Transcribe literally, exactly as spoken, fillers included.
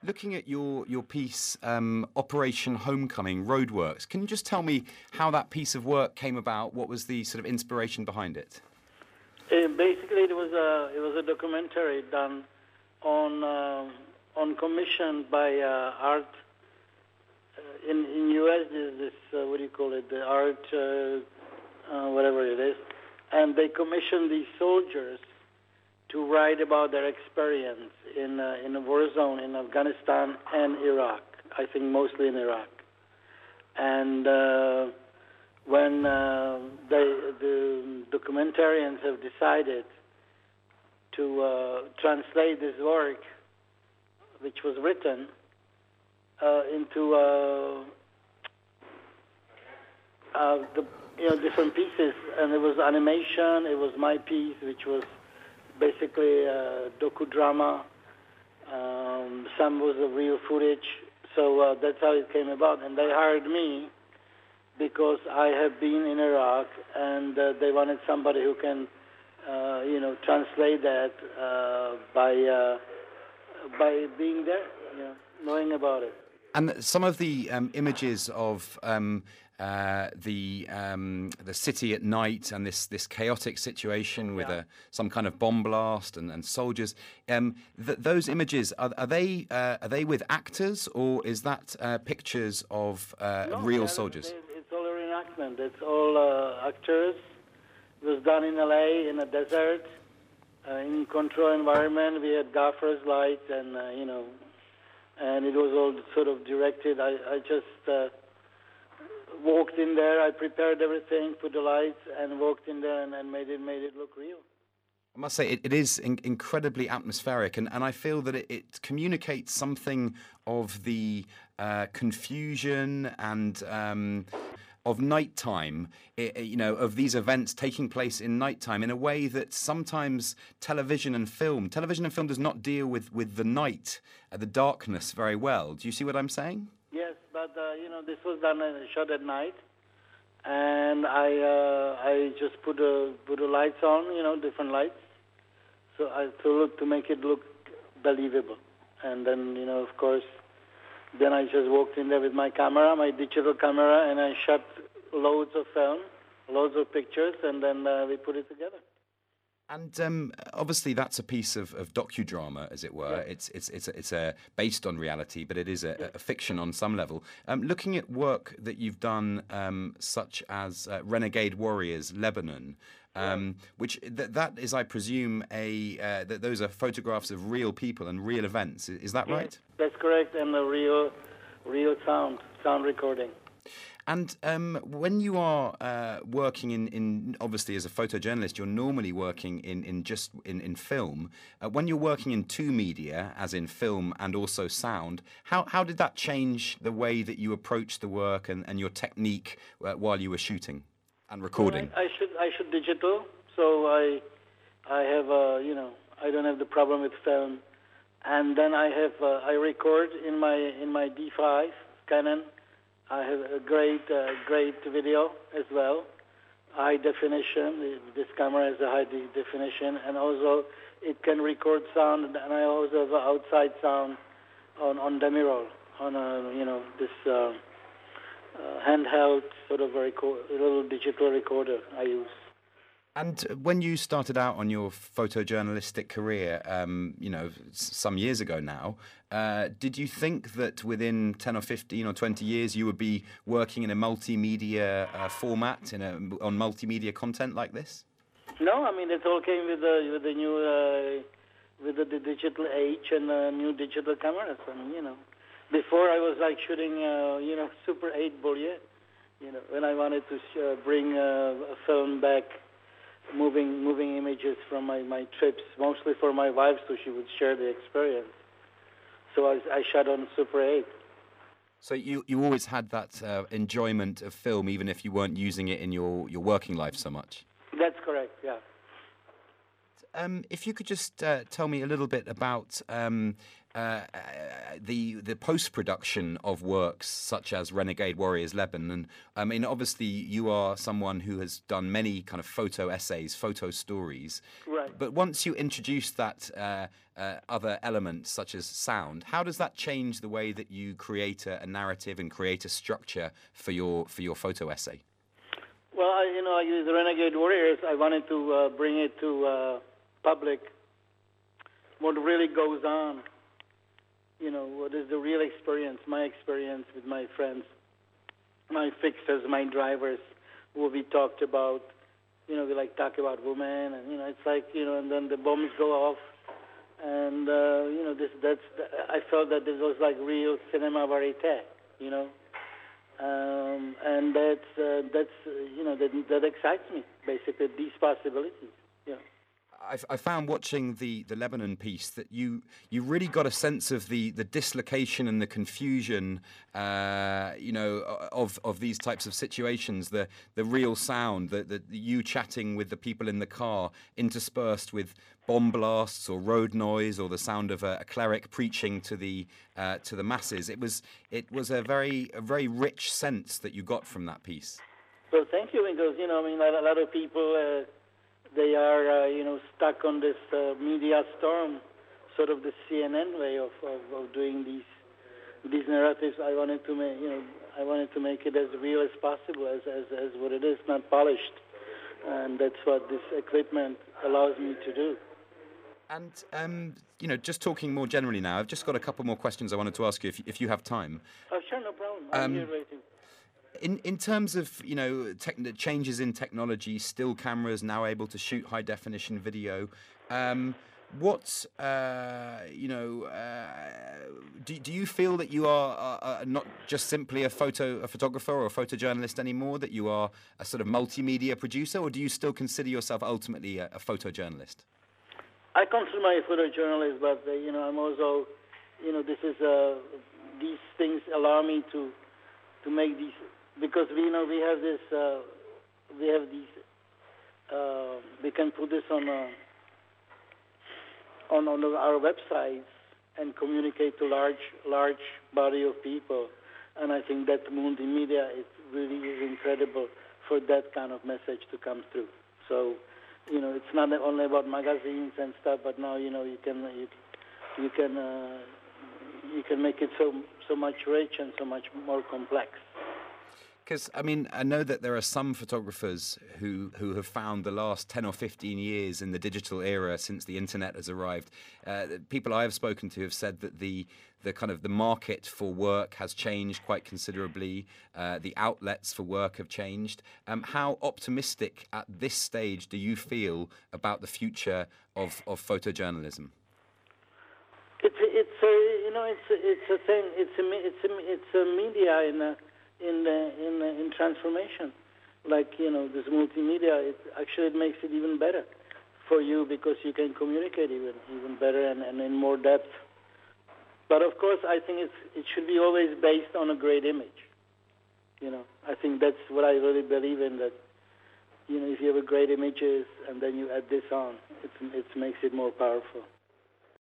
looking at your your piece, um, Operation Homecoming: Roadworks, can you just tell me how that piece of work came about? What was the sort of inspiration behind it? Uh, basically, it was a it was a documentary done on uh, on commission by uh, art uh, in in U S. There's this uh, what do you call it? The art uh, uh, whatever it is, and they commissioned these soldiers to write about their experience in uh, in a war zone in Afghanistan and Iraq. I think mostly in Iraq. And uh, when uh, they, the documentarians have decided to uh, translate this work, which was written, uh, into uh, uh, the you know different pieces, and it was animation. It was my piece, which was basically uh, docudrama. Um, some was of real footage. So uh, that's how it came about. And they hired me because I have been in Iraq, and uh, they wanted somebody who can, uh, you know, translate that uh, by uh, by being there, you know, knowing about it. And some of the um, images of um, uh, the um, the city at night and this, this chaotic situation with Yeah. a some kind of bomb blast and, and soldiers. Um, th- those images are, are they uh, are they with actors, or is that uh, pictures of uh, No, real yeah, soldiers? it- It's all a reenactment. It's all uh, actors. It was done in L A in a desert, uh, in controlled environment. We had gaffers lights, and uh, you know, and it was all sort of directed. I, I just uh, walked in there. I prepared everything, put the lights, and walked in there, and, and made it made it look real. I must say, it, it is in, incredibly atmospheric, and, and I feel that it, it communicates something of the uh, confusion and um, of nighttime, i- i- you know, of these events taking place in nighttime in a way that sometimes television and film, television and film does not deal with, with the night, uh, the darkness very well. Do you see what I'm saying? Yes, but uh, you know, this was done uh, shot at night, and I uh, I just put uh, put the lights on, you know, different lights, so I to look to make it look believable. And then you know, of course, then I just walked in there with my camera, my digital camera, and I shot loads of film, loads of pictures, and then uh, we put it together. And um, obviously, that's a piece of, of docudrama, as it were. Yeah. It's it's it's a, it's a based on reality, but it is a, a fiction on some level. Um, looking at work that you've done, um, such as uh, Renegade Warriors, Lebanon, um, which th- that is, I presume, a uh, that those are photographs of real people and real events. Is, is that right? That's correct, and the real, real sound, sound recording. And um, when you are uh, working in, in, obviously as a photojournalist, you're normally working in, in just in, in film. Uh, when you're working in two media, as in film and also sound, how, how did that change the way that you approach the work and, and your technique uh, while you were shooting and recording? Well, I, I should I should digital, so I I have uh, you know I don't have the problem with film, and then I have uh, I record in my in my D five Canon. I have a great, uh, great video as well, high definition. This camera has a high de- definition, and also it can record sound. And I also have outside sound on on Demiroll, on a you know this uh, uh, handheld sort of a, record, a little digital recorder I use. And when you started out on your photojournalistic career, um, you know, s- some years ago now, uh, did you think that within ten or fifteen or twenty years you would be working in a multimedia uh, format, in a, on multimedia content like this? No, I mean it all came with the with the new uh, with the, the digital age and uh, new digital cameras. I mean, you know, before I was like shooting, uh, you know, Super eight Boulier. You know, when I wanted to sh- uh, bring uh, a film back. Moving moving images from my, my trips, mostly for my wife, so she would share the experience. So I, I shot on Super eight. So you, you always had that uh, enjoyment of film, even if you weren't using it in your, your working life so much? That's correct, yeah. Um, if you could just uh, tell me a little bit about um, uh, the the post production of works such as Renegade Warriors Lebanon. I mean, obviously, you are someone who has done many kind of photo essays, photo stories. Right. But once you introduce that uh, uh, other elements such as sound, how does that change the way that you create a, a narrative and create a structure for your for your photo essay? Well, I, you know, I use Renegade Warriors. I wanted to uh, bring it to uh, public. What really goes on. You know, what is the real experience, my experience with my friends, my fixers, my drivers, what we talked about. You know, we like talk about women, and, you know, it's like, you know, and then the bombs go off. And, uh, you know, this that's, I felt that this was like real cinema verite, you know. Um, and that's, uh, that's uh, you know, that, that excites me, basically, these possibilities, you know. I, I found watching the, the Lebanon piece that you you really got a sense of the, the dislocation and the confusion, uh, you know, of of these types of situations. The the real sound, the, the you chatting with the people in the car, interspersed with bomb blasts or road noise or the sound of a, a cleric preaching to the uh, to the masses. It was it was a very a very rich sense that you got from that piece. So thank you, because, you know, I mean, a lot of people. Uh, They are, uh, you know, stuck on this uh, media storm, sort of the C N N way of, of, of doing these these narratives. I wanted to make, you know, I wanted to make it as real as possible, as as, as what it is, not polished, and that's what this equipment allows me to do. And um, you know, just talking more generally now, I've just got a couple more questions I wanted to ask you, if if you have time. Oh, sure, no problem. I'm Um, here waiting. In in terms of, you know, tech- changes in technology, still cameras now able to shoot high definition video. Um, what uh, you know? Uh, do do you feel that you are uh, uh, not just simply a photo a photographer or a photojournalist anymore? That you are a sort of multimedia producer, or do you still consider yourself ultimately a, a photojournalist? I consider myself a photojournalist, but uh, you know, I'm also, you know, this is uh, these things allow me to to make these. Because we you know we have this, uh, we have these. Uh, we can put this on uh, on on our websites and communicate to large large body of people, and I think that multimedia is really is incredible for that kind of message to come through. So, you know, it's not only about magazines and stuff, but now you know you can you, you can uh, you can make it so so much rich and so much more complex. Because, I mean, I know that there are some photographers who, who have found the last ten or fifteen years in the digital era since the internet has arrived. Uh, people I have spoken to have said that the the kind of the market for work has changed quite considerably. Uh, the outlets for work have changed. Um, how optimistic at this stage do you feel about the future of, of photojournalism? It's it's a, you know it's a, it's a thing. It's a it's a, it's a media in a, in the, in the, in transformation, like, you know, this multimedia. It actually it makes it even better for you because you can communicate even even better and, and in more depth. But of course, I think it's it should be always based on a great image. You know, I think that's what I really believe in. That, you know, if you have a great images and then you add this on, it it makes it more powerful.